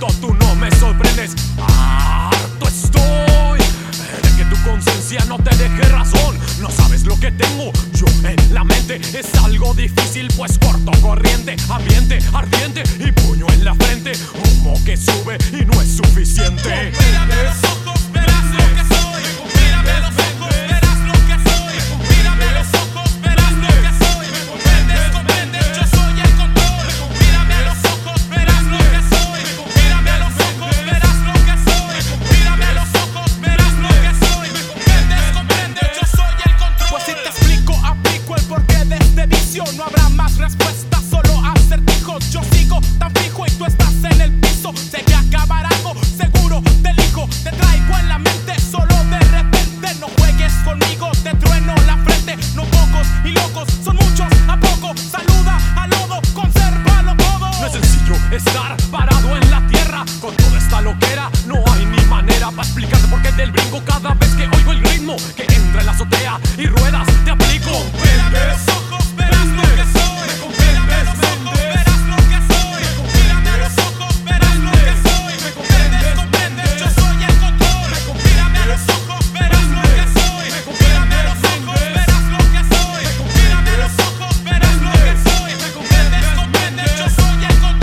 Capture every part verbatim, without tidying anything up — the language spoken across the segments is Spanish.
tú no me sorprendes. Harto estoy de que tu conciencia no te deje razón. No sabes lo que tengo yo en la mente. Es algo difícil, pues corto corriente, ambiente ardiente y puño en la frente. Humo que sube y no es suficiente. Mírame a los ojos, verás lo que soy. Mírame a los ojos, verás lo que soy. Mírame a los ojos, verás lo que soy. Comprendes, comprendes, yo soy el control. Mírame a los ojos, verás lo que soy. Mírame a los ojos, verás lo que soy. Mírame a los ojos, verás lo que soy. Comprendes, comprendes, yo soy el control. Pues si te explico, aplico el porqué de este vicio. No habrá más respuestas, solo acertijos. Yo sigo tan fijo y tú estás en el piso. Sé que acabará algo, seguro te elijo. Te traigo en la mente, solo de repente. No juegues conmigo, te trueno la frente. No pocos y locos, son muchos a poco. Saluda al lodo, consérvalo todo. No es sencillo estar parado en la tierra con toda esta loquera. No hay ni manera para explicarte por qué del brinco cada vez que oigo el ritmo que entra en la azotea y ruedas te aplico. Mírame a los ojos, verás lo que soy. Mírame a los ojos, verás lo que soy. Mírame a los ojos, verás lo que soy. Comprendes, comprendes, yo soy el control. Mírame a los ojos, verás lo que soy. Mírame a los ojos, verás lo que soy. Mírame a los ojos, verás lo que soy. Comprendes, comprendes, yo soy el control.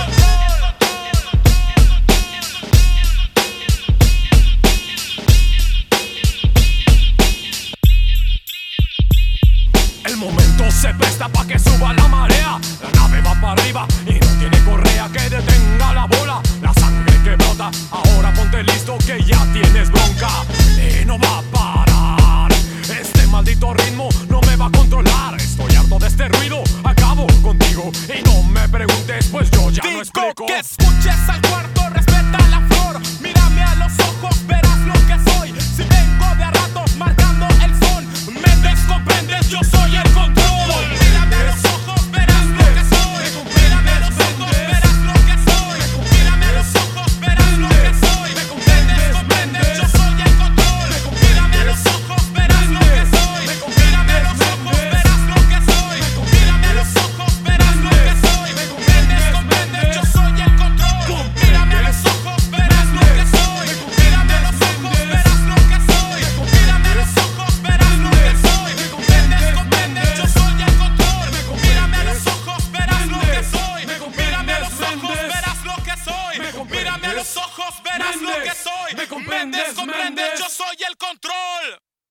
El momento se presta pa' que suba la marea. La nave va para arriba y no tiene correa que detenga la bola. La sangre que brota, ahora ponte listo que ya tienes bronca. Y no va a parar, este maldito ritmo no me va a controlar. Estoy harto de este ruido, acabo contigo. Y no me preguntes, pues yo ya no Digo explico. que escuches al cuarto, respeta la flor. Mírame a los ojos, verás lo que soy. Si vengo de a rato marcando el son, me descomprendes, yo soy el control. Mírame a los ojos, verás lo que soy. Mírame a los ojos, verás lo que soy. Mírame a los ojos, verás lo que soy. Comprendes, comprendes, yo soy el control. Mírame a los ojos, verás lo que soy. Mírame a los ojos, verás lo que soy. Mírame a los ojos, verás lo que soy. Comprendes, comprendes, yo soy el control. Mírame a los ojos, verás lo que soy. Mírame a los ojos, verás lo que soy. Mírame a los ojos, verás lo que soy. Comprendes, comprendes, yo soy el control. Mírame a los ojos, verás lo que soy. Mírame a los ojos, verás lo que soy. Mírame a los ojos, verás lo que soy. Comprendes, comprendes.